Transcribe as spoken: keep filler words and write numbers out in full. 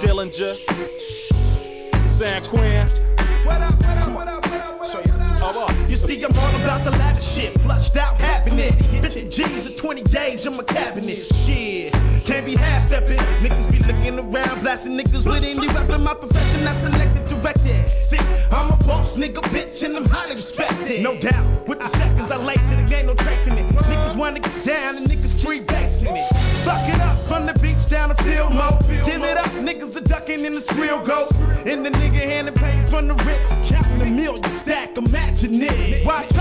Dillinger, San Quinn. What up, what up, what up, what up, what up, what up? You see, I'm all about the lavish shit, flushed out, having it. fifty G's or twenty days in my cabinet. Shit, can't be half-stepping. Niggas be looking around, blasting niggas with indie weapon. My profession, I selected, directed. See, I'm a boss nigga, bitch, and I'm highly respected. No doubt, with the seconds I lace it, there ain't no tracing it. Niggas wanna get down and niggas free basing it. Fuck it up, from the beach down the field, mo. Give it up, niggas are ducking in the skrill go. And the nigga handing pain from the Ritz, counting a million stack, imagine it. Why